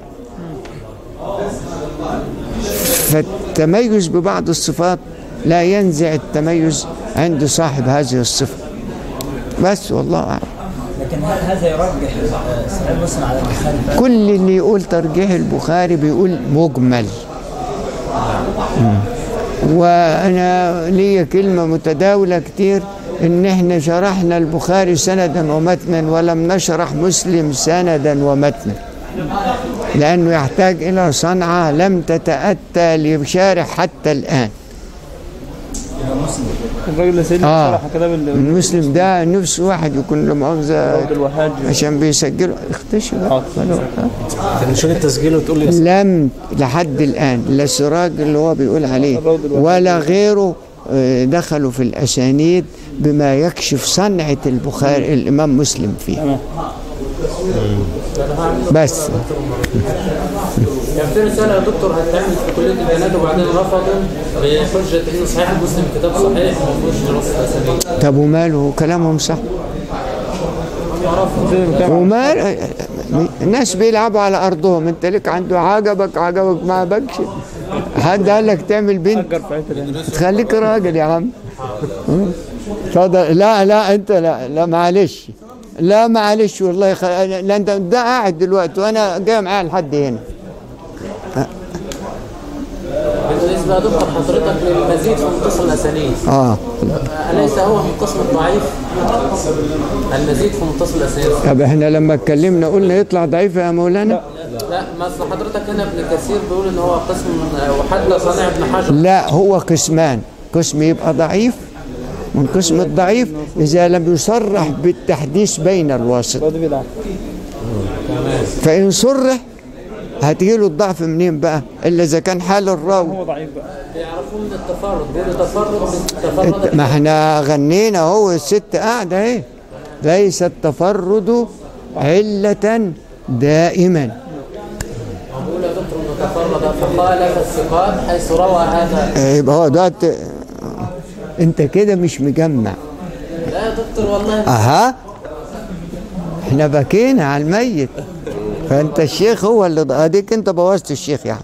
فالتميز ببعض الصفات لا ينزع التميز عند صاحب هذه الصفة بس والله أعلم. لكن هل هذا يرجح صحيح مسلم على البخاري؟ كل اللي يقول ترجيح البخاري بيقول مجمل. وأنا لي كلمة متداولة كتير إن إحنا شرحنا البخاري سندا ومتنا ولم نشرح مسلم سندا ومتنا لأنه يحتاج إلى صنعة لم تتأتى لشارح حتى الآن. الراجل اللي سيدنا آه. شرح كلام المسلم ده نفس واحد يكون له مؤاخذة عشان بيسجله اختشي بقى. نشوف التسجيل وتقول لي لم لحد الآن لا سراج اللي هو بيقول عليه ولا غيره دخلوا في الأسانيد بما يكشف صنعة البخاري الإمام مسلم فيه بس. كان في رسالة يا دكتور هتعمل في كلية البنات وبعدين رفضوا بحجة إن صحيح مسلم كتاب صحيح وما فيهوش دراسة أسانيد. طب وماله كلامهم صح. ومال الناس بيلعبوا على أرضهم. أنت لك عنده عجبك عجبك ما عجبكش. حد قال لك تعمل بنت تخليك راجل يا عم. لا لا أنت لا لا معلش لا معلش والله خ... لا انت ده قاعد دلوقتي وانا جاي معاه لحد هنا. بالنسبه يا دكتور حضرتك للمزيد في متصل الاسانيد اه اليس هو من قسم الضعيف؟ المزيد في متصل الاسانيد. طب احنا لما اتكلمنا قلنا يطلع ضعيف يا مولانا؟ لا لا ما اصل حضرتك هنا ابن كثير بيقول ان هو قسم وحد صانع ابن حجر. لا هو قسمان. قسم يبقى ضعيف من قسم الضعيف إذا لم يصرح بالتحديث بين الواسط. فإن صرح هتجيله الضعف منين بقى إلا إذا كان حال الراوي هو ضعيف بقى. بيعرفون من التفرد بيقولوا تفرد تفرد. ما احنا غنينا هو الست قاعدة اهي ليس التفرد علة دائما. بقول يا دكتور انه تفرد فقال فالثقات حيث روى هذا. يبقى هو ده انت كده مش مجمع. لا يا دكتور والله. اها احنا بكينا على الميت فانت الشيخ هو اللي اديك انت بوظت الشيخ يعني.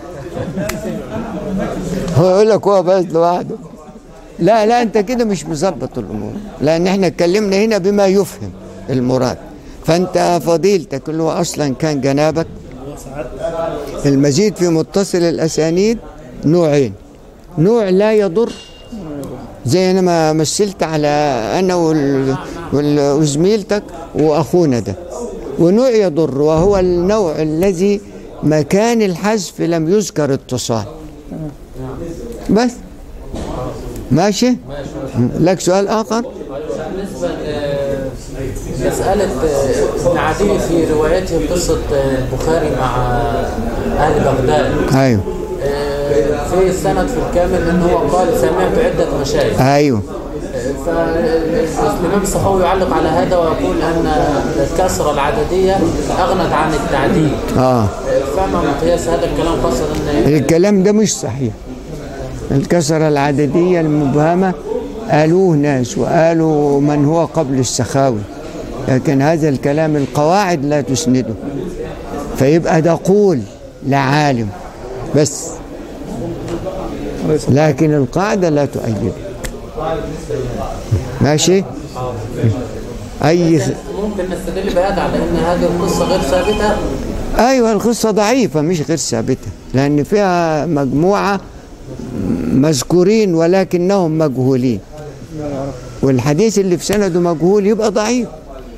هو يقول لك هو بس لوحده. لا لا انت كده مش مظبط الامور لان احنا اتكلمنا هنا بما يفهم المراد. فانت فضيلتك اللي هو اصلا كان جنابك المزيد في متصل الاسانيد نوعين. نوع لا يضر زي انا ما مثلت على انا وزميلتك واخونا ده. ونوع يضر وهو النوع الذي مكان الحذف لم يذكر اتصال بس. ماشي. لك سؤال اخر؟ بالنسبه لمساله ابن عدي في روايته قصه البخاري مع اهل بغداد. ايوه. في في السند في الكامل ان هو قال سمعت عده مشايخ. ايوه. فالإمام السخاوي يعلق على هذا ويقول أن الكسرة العددية أغنت عن التعديل. اه فما مقياس هذا الكلام خاصة أن الكلام ده مش صحيح. الكسرة العددية المبهمة قالوه ناس وقالوا من هو قبل السخاوي، لكن هذا الكلام القواعد لا تسنده، فيبقى ده قول لعالم بس، لكن القاعدة لا تؤيده. ماشي؟ أي ممكن نستدل بهذا على أن هذه القصة غير ثابتة؟ أيوة القصة ضعيفة مش غير ثابتة، لأن فيها مجموعة مذكورين ولكنهم مجهولين، والحديث اللي في سنده مجهول يبقى ضعيف.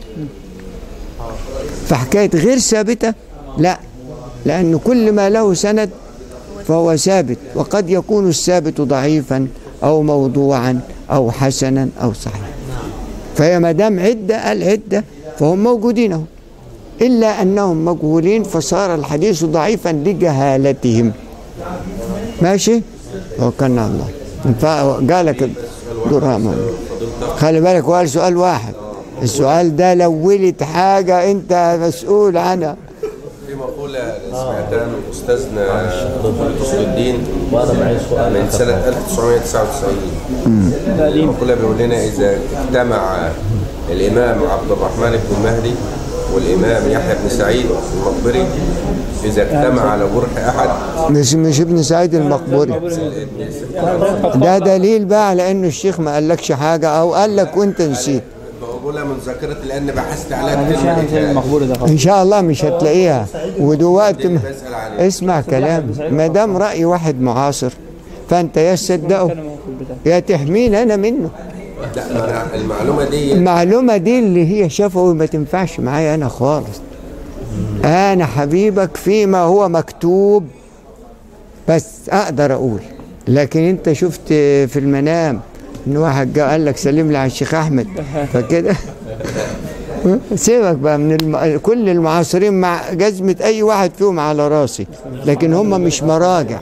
فحكاية غير ثابتة لا، لأن كل ما له سند فهو ثابت، وقد يكون الثابت ضعيفا أو موضوعا أو حسنا أو صحيح. فهي ما دام عدة العدة فهم موجودين اهو، إلا أنهم مجهولين فصار الحديث ضعيفا لجهالتهم. ماشي؟ توكلنا على الله. قالك درامة خلي بالك، هو قال سؤال واحد، السؤال ده لو ولد حاجة أنت مسؤول عنها. في مقولة سمعتها من أستاذنا أصل الدين من سنة ألف وتسعمائة وتسعة وتسعين. مقولة بيقول لنا إذا اجتمع الإمام عبد الرحمن بن المهدي والإمام يحيى بن سعيد المقبري، إذا اجتمع على جرح أحد مش مش ابن سعيد المقبري، ده دليل بقى على إنه الشيخ ما قالكش حاجة أو قال لك وأنت نسيت. بقولها من ذاكرتي لأن بحثت عليها كتير. إن شاء الله مش هتلاقيها. ودلوقتي اسمع كلام، ما دام رأي واحد معاصر فأنت يا تصدقه يا تحميني أنا منه. لا المعلومة دي المعلومة دي اللي هي شافه ما تنفعش معايا أنا خالص. أنا حبيبك فيما هو مكتوب بس أقدر أقول، لكن أنت شفت في المنام إن واحد جاء قال لك سلم لي على الشيخ أحمد فكده سيبك بقى من الم... كل المعاصرين مع جزمة أي واحد فيهم على راسي، لكن هم مش مراجع.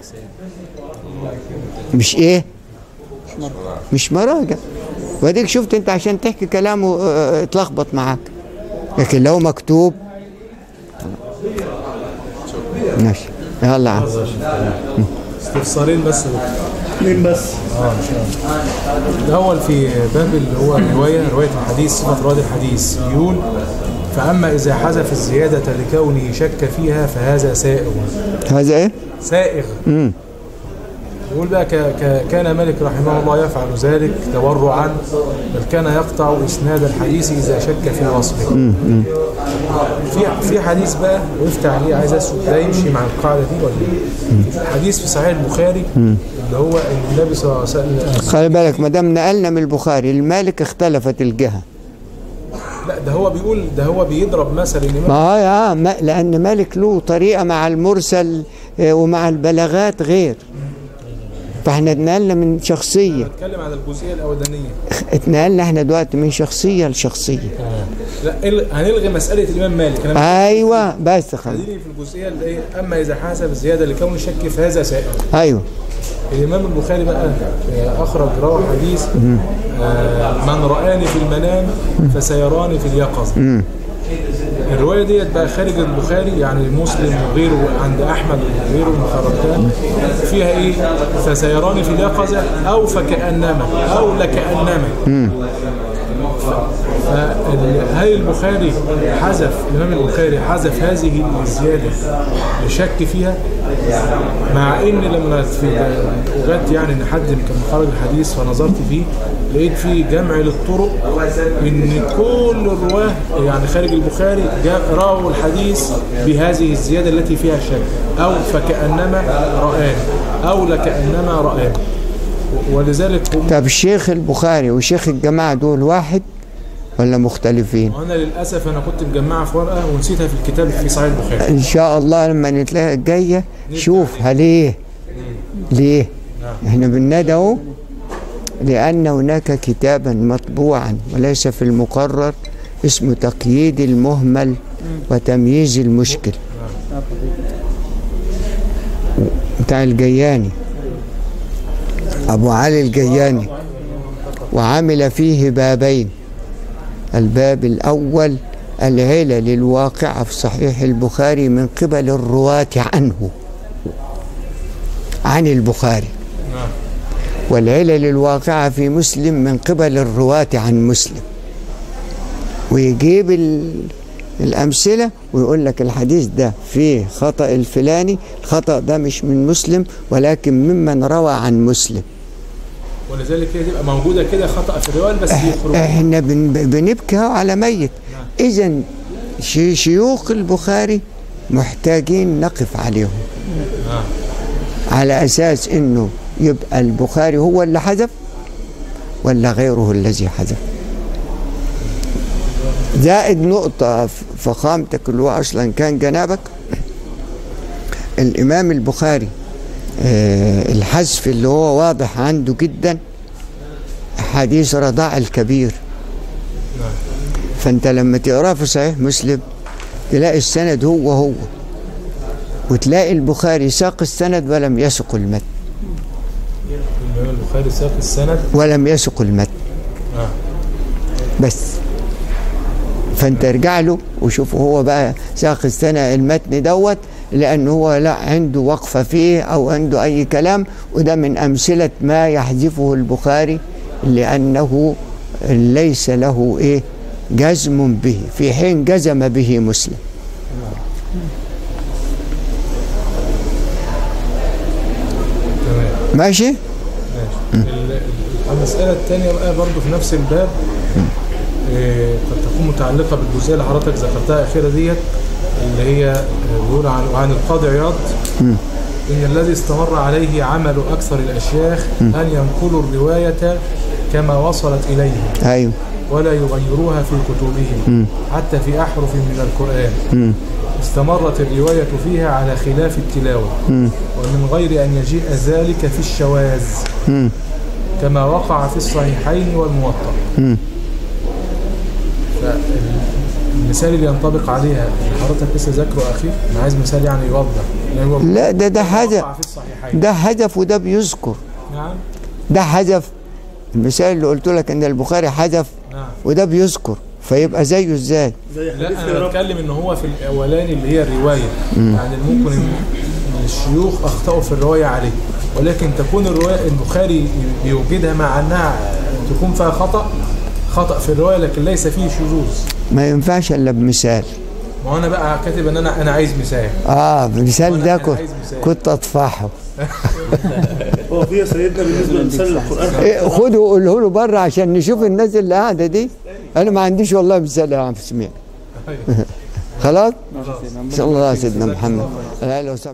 مش إيه؟ مش مراجع. واديك شفت أنت عشان تحكي كلامه اتلخبط معاك، لكن لو مكتوب ماشي. يلا عم استفسارين بس اثنين بس. اه ان شاء الله. الاول في باب اللي هو الروايه روايه الحديث، صفه رواه الحديث، يقول فاما اذا حذف الزياده لكونه شك فيها فهذا سائغ. هذا ايه؟ سائغ. امم يقول بقى ك ك كان مالك رحمه الله يفعل ذلك تورعا، بل كان يقطع اسناد الحديث اذا شك في وصفه. امم في في حديث بقى وقفت عليه عايز اسال ده يمشي مع القاعده دي ولا ايه؟ الحديث في صحيح البخاري اللي هو النبي صلى الله عليه وسلم. خلي بالك ما دام نقلنا من البخاري المالك اختلفت الجهه. لا ده هو بيقول ده هو بيضرب مثل الامام. ما هو اه لان مالك له طريقه مع المرسل ومع البلاغات غير. فاحنا اتنقلنا من شخصيه. بتكلم عن الجزئيه الاولانيه. اتنقلنا احنا دلوقتي من شخصيه لشخصيه. لا هنلغي مساله الامام مالك. أنا ايوه بس خلاص. خليني في الجزئيه اللي هي اما اذا حسب الزياده لكون الشك فهذا سائغ. ايوه. الامام البخاري بقى اخرج روى حديث آه من رآني في المنام فسيراني في اليقظه. الروايه ديت بقى خارج البخاري، يعني مسلم وغيره عند احمد وغيره مخرجان فيها ايه؟ فسيراني في اليقظه او فكانما او لكانما. فهل البخاري حذف الامام البخاري حذف هذه الزياده لشك فيها، مع ان لما في وجدت يعني ان حد كان مخرج الحديث فنظرت فيه لقيت فيه جمع للطرق ان كل الرواه يعني خارج البخاري راوا الحديث بهذه الزياده التي فيها شك، او فكانما رآني او لكانما رآني. ولذلك هم طب الشيخ البخاري وشيخ الجماعه دول واحد ولا مختلفين؟ وانا للاسف انا كنت مجمعها في ورقه ونسيتها في الكتاب في صحيح البخاري. ان شاء الله لما نتلاقى الجايه شوفها. ليه؟ ليه؟ احنا بندعو لان هناك كتابا مطبوعا وليس في المقرر اسمه تقييد المهمل وتمييز المشكل بتاع الجياني. أبو علي الجياني، وعمل فيه بابين. الباب الأول العلل الواقعة في صحيح البخاري من قبل الرواة عنه عن البخاري، والعلل الواقعة في مسلم من قبل الرواة عن مسلم، ويجيب الأمثلة ويقول لك الحديث ده فيه خطأ الفلاني، الخطأ ده مش من مسلم ولكن ممن روى عن مسلم. ولذلك هي تبقى موجودة كده خطأ في الرواية بس يخرج. احنا بنبكي على ميت. إذا شيوخ البخاري محتاجين نقف عليهم على أساس إنه يبقى البخاري هو اللي حذف ولا غيره الذي حذف. زائد نقطة فخامتك اللي هو أصلا كان جنابك، الإمام البخاري آه الحذف اللي هو واضح عنده جدا حديث رضاع الكبير. فأنت لما تقرأ في صحيح مسلم تلاقي السند هو هو، وتلاقي البخاري ساق السند ولم يسق المتن. البخاري ساق السند ولم يسق المتن. آه. بس فانت ارجع له وشوف هو بقى ساق السند المتن دوت لأنه هو لا عنده وقفة فيه أو عنده أي كلام، وده من أمثلة ما يحذفه البخاري لأنه ليس له إيه جزم به في حين جزم به مسلم. ماشي؟ ماشي. المسألة الثانية بقى برضه في نفس الباب إيه قد تكون متعلقة بالجزئية اللي حضرتك ذكرتها الأخيرة ديت، اللي هي بيقول عن عن القاضي عياض إن الذي استمر عليه عمل أكثر الأشياخ أن ينقلوا الرواية كما وصلت إليهم. أيوه. ولا يغيروها في كتبهم حتى في أحرف من القرآن. استمرت الرواية فيها على خلاف التلاوة، ومن غير أن يجيء ذلك في الشواذ كما وقع في الصحيحين والموطأ. فالمثال اللي ينطبق عليها حضرتك لسه ذاكره أخي، أنا عايز مثال يعني يوضح. لا ده ده حذف، ده حذف وده بيذكر. نعم. ده حذف المثال اللي قلت لك ان البخاري حذف نعم. وده بيذكر، فيبقى زيه ازاي؟ لا انا بتكلم ان هو في الاولاني اللي هي الروايه، يعني ممكن ان الشيوخ اخطاوا في الروايه عليه، ولكن تكون الروايه البخاري بيوجدها مع انها تكون فيها خطا خطا في الروايه لكن ليس فيه شذوذ. ما ينفعش الا بمثال. ما هو انا بقى كاتب ان انا انا عايز مثال. اه مثال ده كنت كنت اطفحه. هو في سيدنا بالنسبه لمثال القران إيه خده وقوله له بره عشان نشوف الناس اللي قاعده دي. انا ما عنديش والله مثال يا عم سميع. خلاص؟ صلى الله على سيدنا محمد.